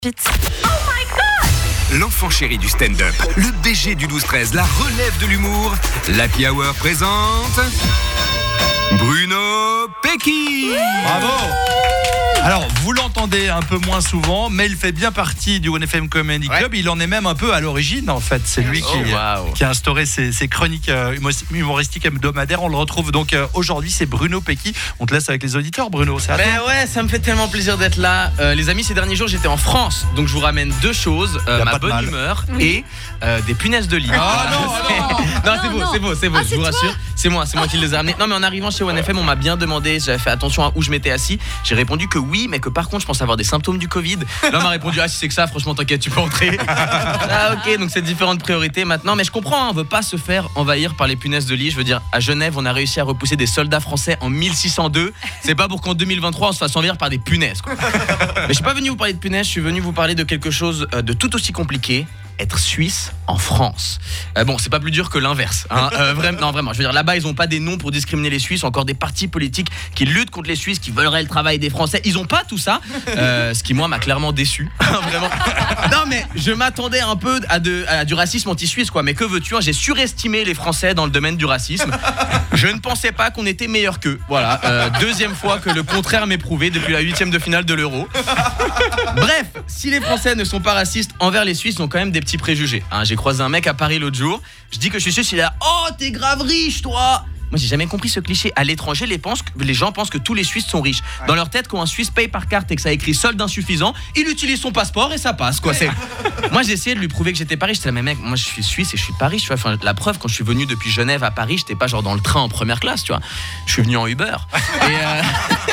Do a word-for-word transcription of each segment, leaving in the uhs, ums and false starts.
Vite. L'enfant chéri du stand-up, le B G du douze treize, la relève de l'humour, l'Happy Hour présente Bruno Pecky. Bravo. Alors, vous l'entendez un peu moins souvent, mais il fait bien partie du One F M Comedy Club. Ouais. Il en est même un peu à l'origine, en fait. C'est lui qui, oh, wow. qui a instauré ces, ces chroniques humoristiques hebdomadaires. On le retrouve donc euh, aujourd'hui, c'est Bruno Pecky. On te laisse avec les auditeurs, Bruno. C'est à ben toi. Ouais, ça me fait tellement plaisir d'être là. Euh, les amis, ces derniers jours, j'étais en France. Donc, je vous ramène deux choses. Euh, ma bonne humeur oui. et euh, des punaises de lit. Ah non, non, non, c'est beau, c'est beau, c'est beau, ah, je vous toi rassure. C'est moi, c'est moi qui les ai ramenés. Non, mais en arrivant chez One F M, on m'a bien demandé, j'avais fait attention à où je m'étais assis. J'ai répondu que oui, mais que par contre, je pense avoir des symptômes du Covid. L'homme m'a répondu, ah, si c'est que ça, franchement, t'inquiète, tu peux entrer. Ah, ok, donc c'est différentes priorités maintenant. Mais je comprends, hein, on veut pas se faire envahir par les punaises de lit. Je veux dire, à Genève, on a réussi à repousser des soldats français en mille six cent deux. C'est pas pour qu'en deux mille vingt-trois, on se fasse envahir par des punaises, quoi. Mais je suis pas venu vous parler de punaises, je suis venu vous parler de quelque chose de tout aussi compliqué. Être suisse en France. Euh, bon, c'est pas plus dur que l'inverse. Hein. Euh, vraiment, non, vraiment. Je veux dire, là-bas, ils ont pas des noms pour discriminer les Suisses. Encore des partis politiques qui luttent contre les Suisses, qui veulent le travail des Français. Ils ont pas tout ça. Euh, ce qui, moi, m'a clairement déçu. Vraiment. Non, mais je m'attendais un peu à, de, à du racisme anti-suisse, quoi. Mais que veux-tu, hein, j'ai surestimé les Français dans le domaine du racisme. Je ne pensais pas qu'on était meilleur qu'eux. Voilà. Euh, deuxième fois que le contraire m'est prouvé depuis la huitième de finale de l'Euro. Bref, si les Français ne sont pas racistes envers les Suisses, ils ont quand même des petits préjugés. Hein, j'ai croisé un mec à Paris l'autre jour. Je dis que je suis suisse, il est là. Oh, t'es grave riche, toi. Moi, j'ai jamais compris ce cliché. À l'étranger, les, pensent, les gens pensent que tous les Suisses sont riches. Dans leur tête, quand un Suisse paye par carte et que ça écrit solde insuffisant, il utilise son passeport et ça passe, quoi. C'est... Moi, j'ai essayé de lui prouver que j'étais pas riche. J'étais là, mais mec, moi, je suis suisse et je suis pas riche. Tu vois. Enfin, la preuve, quand je suis venu depuis Genève à Paris, j'étais pas genre dans le train en première classe, tu vois. Je suis venu en Uber. Et euh...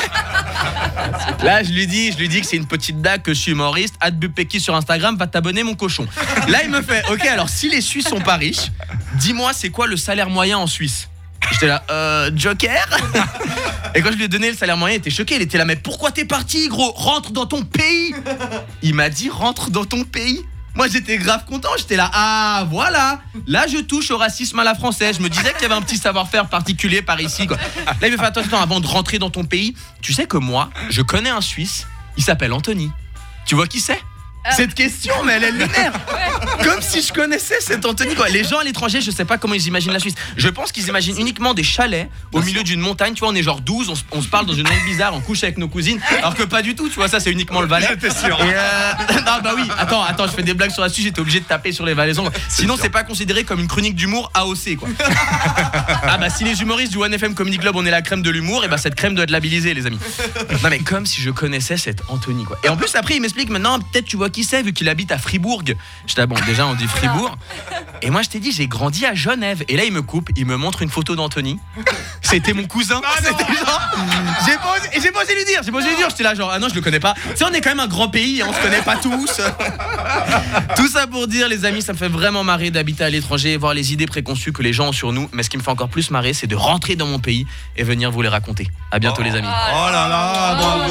là, je lui dis, je lui dis que c'est une petite dague, que je suis humoriste. Adbupeki sur Instagram, va t'abonner, mon cochon. Là, il me fait, ok, alors si les Suisses sont pas riches, dis-moi, c'est quoi le salaire moyen en Suisse? J'étais là, euh, Joker. Et quand je lui ai donné le salaire moyen, il était choqué. Il était là, mais pourquoi t'es parti, gros? Rentre dans ton pays. Il m'a dit, rentre dans ton pays. Moi, j'étais grave content. J'étais là, ah, voilà. Là, je touche au racisme à la française. Je me disais qu'il y avait un petit savoir-faire particulier par ici, quoi. Là, il me fait, attends, attends, avant de rentrer dans ton pays, tu sais que moi, je connais un Suisse. Il s'appelle Anthony. Tu vois qui c'est? Cette question, mais elle est lunaire. Ouais. Comme si je connaissais cet Anthony, quoi. Les gens à l'étranger, je sais pas comment ils imaginent la Suisse. Je pense qu'ils imaginent uniquement des chalets au milieu d'une montagne. Tu vois, on est genre douze, on se, on se parle dans une langue bizarre, on couche avec nos cousines. Alors que pas du tout, tu vois, ça c'est uniquement le Valais. T'es sûr? Et euh... Non, bah oui, attends, attends, je fais des blagues sur la Suisse, j'étais obligé de taper sur les Valaisans. Sinon, c'est, c'est pas considéré comme une chronique d'humour A O C, quoi. Ah bah si les humoristes du One F M Comedy Club, on est la crème de l'humour, et bah cette crème doit être labellisée, les amis. Non, mais comme si je connaissais cet Anthony, quoi. Et en plus, après, il m'explique maintenant, peut-être tu vois qui c'est, vu qu'il habite à Fribourg. J'étais là, bon, déjà on dit Fribourg. Et moi je t'ai dit, j'ai grandi à Genève. Et là il me coupe, il me montre une photo d'Anthony. C'était mon cousin. Ah, c'était genre, j'ai pas osé, et j'ai pas osé lui dire, j'ai pas osé lui dire. J'étais là genre, ah non, je le connais pas. Tu sais, on est quand même un grand pays, hein, on se connaît pas tous. Tout ça pour dire, les amis, ça me fait vraiment marrer d'habiter à l'étranger, voir les idées préconçues que les gens ont sur nous. Mais ce qui me fait encore plus marrer, c'est de rentrer dans mon pays et venir vous les raconter. À bientôt, oh, les amis. Oh là là, bravo.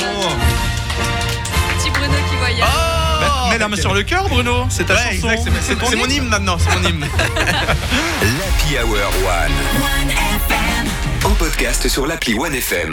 Petit Bruno qui voyage. Oh, Mets la main sur le cœur, Bruno. C'est ta ouais, chanson. Exact, c'est, c'est, c'est mon hymne maintenant. C'est mon hymne. L'Happy Hour One. One F M. En podcast sur l'appli One F M.